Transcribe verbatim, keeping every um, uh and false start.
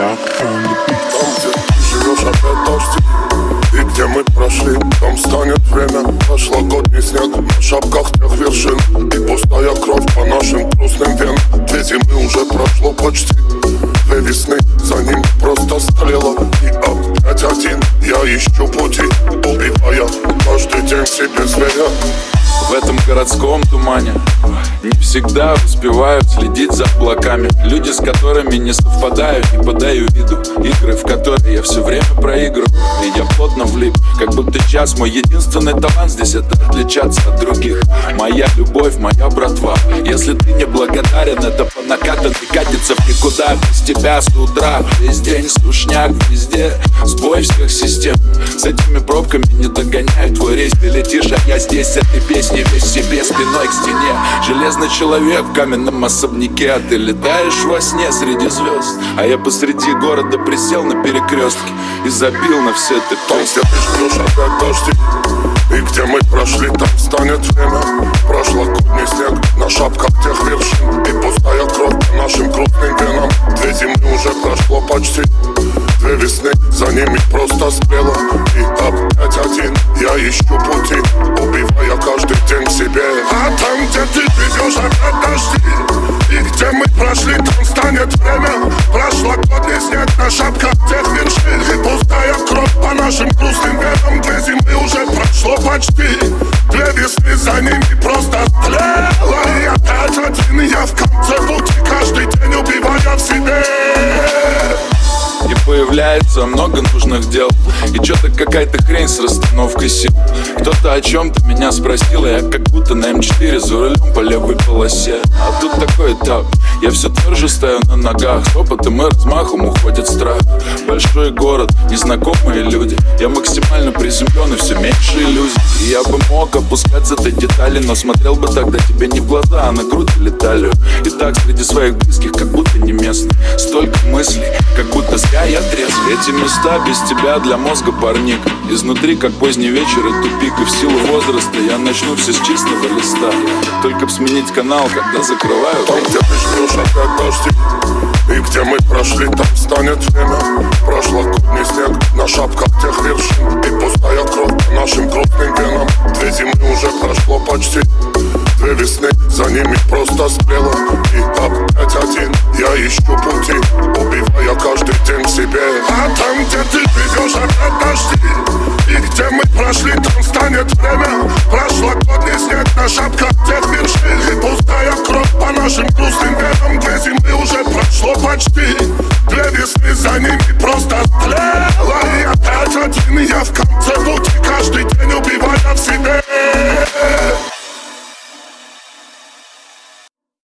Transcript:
Maniac on the beat. Там, где ты живешь, опять дожди. И где мы прошли, там станет время. Прошлогодний снег на шапках тех вершин. И пустая кровь по нашим грустным венам. Две зимы уже прошло почти. Две весны, за ним просто стрела. И опять один, я ищу пути, убивая каждый день себе зверя. В этом городском тумане не всегда успеваю следить за облаками. Люди, с которыми не совпадаю, не подаю виду. Игры, в которые я все время проигрываю. И я плотно влип, как будто час. Мой единственный талант здесь — это отличаться от других. Моя любовь, моя братва. Если ты не благодарен, это по накатанной катится в никуда. Без тебя с утра весь день скучняк, везде сбой всех систем. С этими пробками не догоняю твой рейс. Ты летишь, а я здесь с этой песней весь себе спиной к стене. Железный человек в каменном особняке, а ты летаешь во сне среди звезд. А я посреди города присел на перекрестке и забил на все ты Там, где ты ждешь, опять дожди. И где мы прошли, там станет время. Прошлогодний снег на шапках тех вершин. И пустая кровь по нашим крупным венам. Две зимы уже прошло почти. Две весны, за ними просто стрела. И опять один, я ищу пути, убивая каждый день себе. А там, где ты живешь, опять дожди. И где мы прошли, там станет время. Прошлогодний снег на шапках тех вершин. И пустая кровь по нашим грустным венам. Две зимы уже прошло почти. Две весны, за ними просто стрела. И опять один, я в конце пути, каждый день убивая в себе. И появляется много нужных дел. И чё-то какая-то хрень с расстановкой сил. Кто-то о чем-то меня спросил, и я как будто на эм четыре за рулем по левой полосе. А тут такой этап, я все тверже стою на ногах. С опытом и размахом уходит страх. Большой город, незнакомые люди. Я максимально приземлен и все меньше иллюзий. И я бы мог опускаться до деталей, но смотрел бы тогда тебе не в глаза, а на грудь или талию. И так среди своих близких, как будто не местный. Столько мыслей, как будто зря я трезв. Эти места без тебя для мозга парник. Изнутри, как поздний вечер и тупик. И в силу возраста я начну все с чистого листа. Только б сменить канал, когда закрываю. Там, где ты ждешь, опять дожди. И где мы прошли, там станет время. Прошлогодний снег на шапках тех вершин. И пустая кровь по нашим крупным венам. Две зимы уже прошло почти. Две весны, за ними просто стрела. И опять один, я ищу пути, убивая каждый день себе. А там, где ты живешь, опять дожди. И где мы прошли, там станет время. Прошлогодний снег на шапках тех вершин. И пустая кровь по нашим грустным венам. Две зимы уже прошло почти.